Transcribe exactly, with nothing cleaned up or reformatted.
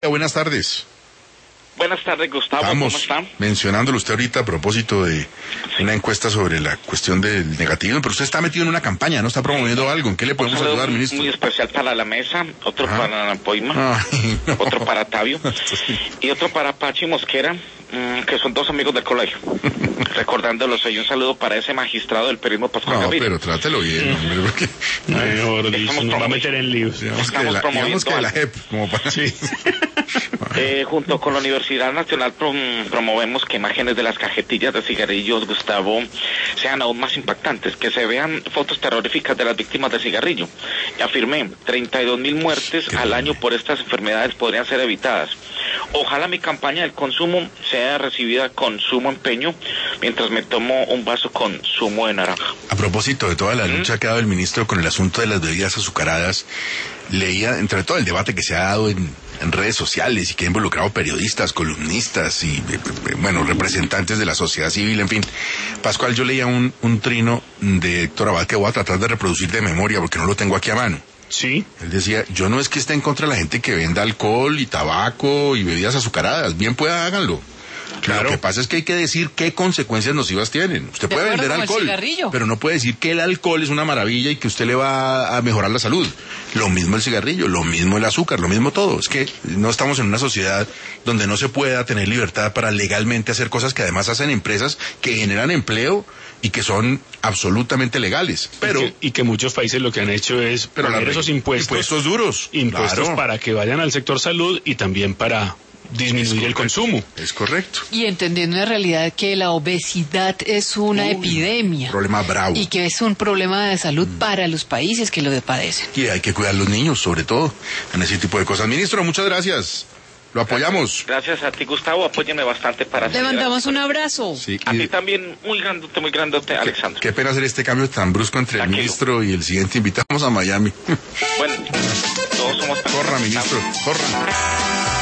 Buenas tardes. Buenas tardes, Gustavo. Estamos ¿Cómo está? mencionándolo usted ahorita a propósito de una encuesta sobre la cuestión del negativismo, pero usted está metido en una campaña, ¿no? Está promoviendo algo. ¿En qué le podemos Un saludo ayudar, ministro? Muy especial para la mesa, otro Ajá. para la Poima, Ay, no. otro para Tabio y otro para Pachi Mosquera, mmm, que son dos amigos del colegio. Recordándolos hoy, un saludo para ese magistrado del periodismo Pascual No, Gaviria. pero trátelo bien, hombre, porque Mejor dicho, Estamos nos va a meter en líos. digamos que, Estamos de la, digamos promoviendo que de la algo. J E P, como para... Sí. Eh, junto con la Universidad Nacional prom- promovemos que imágenes de las cajetillas de cigarrillos, Gustavo, sean aún más impactantes, que se vean fotos terroríficas de las víctimas de cigarrillo. Y afirmé, treinta y dos mil muertes Qué al bueno. año por estas enfermedades podrían ser evitadas. Ojalá mi campaña del consumo sea recibida con sumo empeño, mientras me tomo un vaso con zumo de naranja. A propósito de toda la lucha que ha dado el ministro con el asunto de las bebidas azucaradas, leía, entre todo el debate que se ha dado en, en redes sociales y que ha involucrado periodistas, columnistas y, eh, eh, bueno, representantes de la sociedad civil, en fin. Pascual, yo leía un, un trino de Héctor Abad que voy a tratar de reproducir de memoria porque no lo tengo aquí a mano. Sí. Él decía, yo no es que esté en contra de la gente que venda alcohol y tabaco y bebidas azucaradas, bien pueda, háganlo. Claro. Lo que pasa es que hay que decir qué consecuencias nocivas tienen. Usted De puede acuerdo, vender como el alcohol, cigarrillo. pero no puede decir que el alcohol es una maravilla y que usted le va a mejorar la salud. Lo mismo el cigarrillo, lo mismo el azúcar, lo mismo todo. Es que no estamos en una sociedad donde no se pueda tener libertad para legalmente hacer cosas que además hacen empresas que generan empleo y que son absolutamente legales. Pero, y, que, y que muchos países lo que han hecho es pero poner la- esos impuestos, impuestos duros. impuestos Claro. para que vayan al sector salud y también para disminuir el consumo. Es correcto. Y entendiendo en realidad que la obesidad es una Uy, epidemia. Problema bravo. Y que es un problema de salud para los países que lo padecen. Y hay que cuidar a los niños, sobre todo, en ese tipo de cosas. Ministro, muchas gracias. Lo apoyamos. Gracias a ti, Gustavo. Apóyeme bastante para... Le mandamos un abrazo. Sí, A y- ti también, muy grandote, muy grandote, Alexandro. Qué pena hacer este cambio tan brusco entre el Tranquilo. ministro y el siguiente. Invitamos a Miami. Bueno, todos somos... Corra, ministro, corra.